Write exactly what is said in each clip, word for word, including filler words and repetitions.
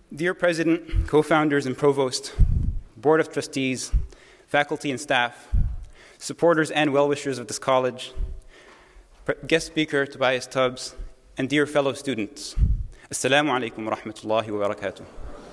Dear President, co-founders and provost, Board of Trustees, faculty and staff, supporters and well-wishers of this college, guest speaker Tobias Tubbs, and dear fellow students, Assalamu alaikum wa rahmatullahi wa barakatuh.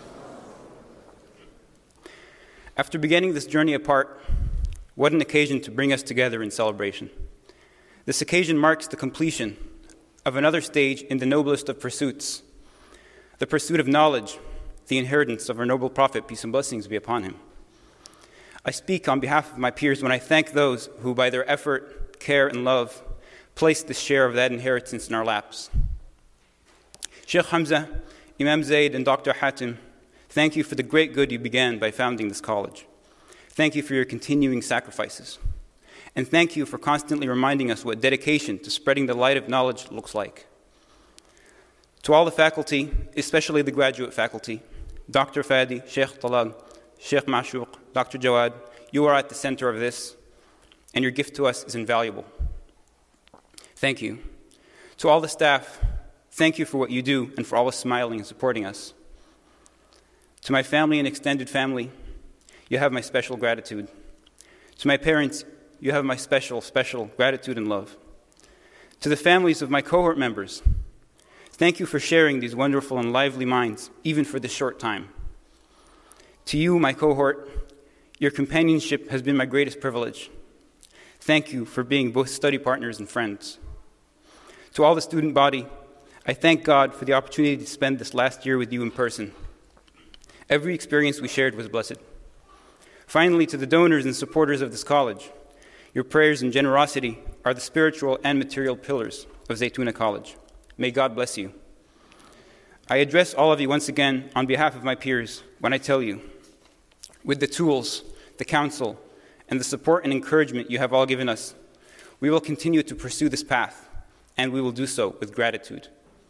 After beginning this journey apart, what an occasion to bring us together in celebration. This occasion marks the completion of another stage in the noblest of pursuits, the pursuit of knowledge, the inheritance of our noble Prophet, peace and blessings be upon him. I speak on behalf of my peers when I thank those who, by their effort, care, and love, placed this share of that inheritance in our laps. Sheikh Hamza, Imam Zaid, and Doctor Hatim, thank you for the great good you began by founding this college. Thank you for your continuing sacrifices. And thank you for constantly reminding us what dedication to spreading the light of knowledge looks like. To all the faculty, especially the graduate faculty, Doctor Fadi, Sheikh Talal, Sheikh Mashuq, Doctor Jawad, you are at the center of this, and your gift to us is invaluable. Thank you. To all the staff, thank you for what you do and for always smiling and supporting us. To my family and extended family, you have my special gratitude. To my parents, you have my special, special gratitude and love. To the families of my cohort members, thank you for sharing these wonderful and lively minds, even for this short time. To you, my cohort, your companionship has been my greatest privilege. Thank you for being both study partners and friends. To all the student body, I thank God for the opportunity to spend this last year with you in person. Every experience we shared was blessed. Finally, to the donors and supporters of this college, your prayers and generosity are the spiritual and material pillars of Zaytuna College. May God bless you. I address all of you once again on behalf of my peers when I tell you, with the tools, the counsel, and the support and encouragement you have all given us, we will continue to pursue this path, and we will do so with gratitude.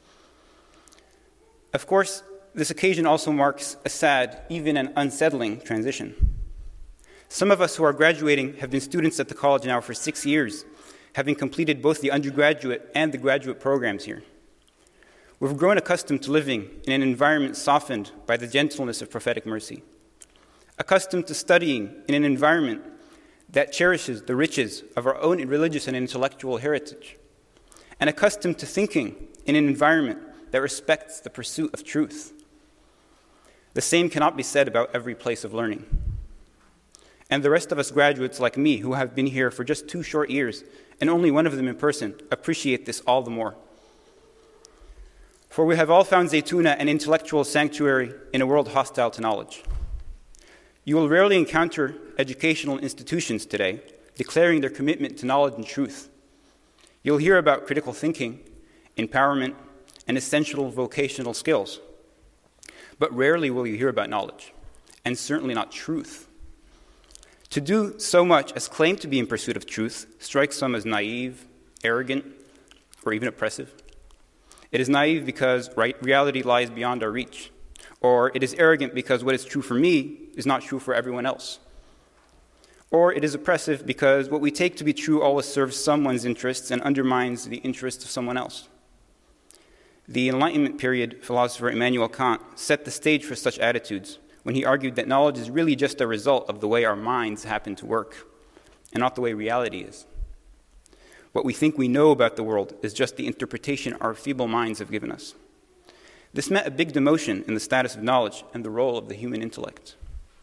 Of course, this occasion also marks a sad, even an unsettling transition. Some of us who are graduating have been students at the college now for six years, having completed both the undergraduate and the graduate programs here. We've grown accustomed to living in an environment softened by the gentleness of prophetic mercy, accustomed to studying in an environment that cherishes the riches of our own religious and intellectual heritage, and accustomed to thinking in an environment that respects the pursuit of truth. The same cannot be said about every place of learning. And the rest of us graduates like me, who have been here for just two short years, and only one of them in person, appreciate this all the more. For we have all found Zaytuna an intellectual sanctuary in a world hostile to knowledge. You will rarely encounter educational institutions today declaring their commitment to knowledge and truth. You'll hear about critical thinking, empowerment, and essential vocational skills. But rarely will you hear about knowledge, and certainly not truth. To do so much as claim to be in pursuit of truth strikes some as naive, arrogant, or even oppressive. It is naive because right, reality lies beyond our reach, or it is arrogant because what is true for me is not true for everyone else. Or it is oppressive because what we take to be true always serves someone's interests and undermines the interests of someone else. The Enlightenment period philosopher Immanuel Kant set the stage for such attitudes when he argued that knowledge is really just a result of the way our minds happen to work, and not the way reality is. What we think we know about the world is just the interpretation our feeble minds have given us. This meant a big demotion in the status of knowledge and the role of the human intellect.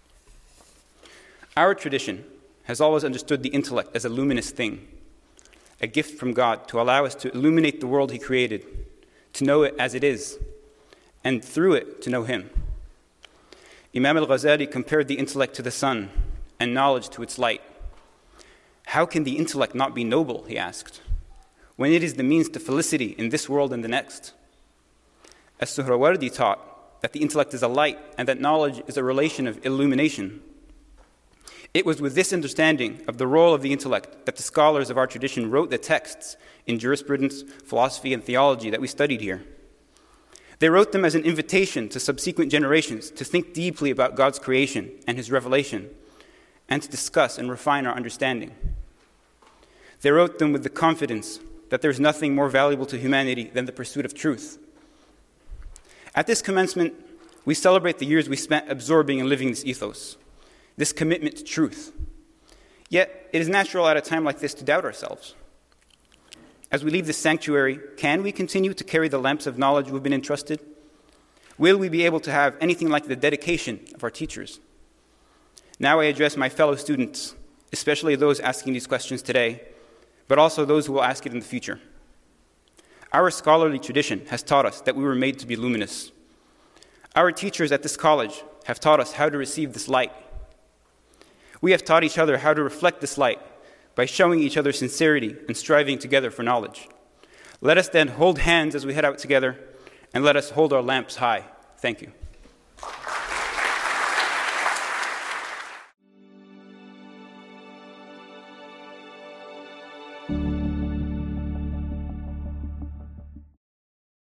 Our tradition has always understood the intellect as a luminous thing, a gift from God to allow us to illuminate the world He created, to know it as it is, and through it to know Him. Imam al-Ghazali compared the intellect to the sun and knowledge to its light. How can the intellect not be noble, he asked, when it is the means to felicity in this world and the next? As-Suhrawardi taught that the intellect is a light and that knowledge is a relation of illumination. It was with this understanding of the role of the intellect that the scholars of our tradition wrote the texts in jurisprudence, philosophy, and theology that we studied here. They wrote them as an invitation to subsequent generations to think deeply about God's creation and His revelation, and to discuss and refine our understanding. They wrote them with the confidence that there is nothing more valuable to humanity than the pursuit of truth. At this commencement, We celebrate the years we spent absorbing and living this ethos, this commitment to truth. Yet, it is natural at a time like this to doubt ourselves. As we leave this sanctuary, can we continue to carry the lamps of knowledge we've been entrusted? Will we be able to have anything like the dedication of our teachers? Now I address my fellow students, especially those asking these questions today, but also those who will ask it in the future. Our scholarly tradition has taught us that we were made to be luminous. Our teachers at this college have taught us how to receive this light. We have taught each other how to reflect this light by showing each other sincerity and striving together for knowledge. Let us then hold hands as we head out together, and let us hold our lamps high. Thank you.